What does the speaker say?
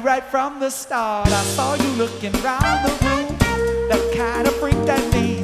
right from the start. I saw you looking round the room, that kind of freak that me.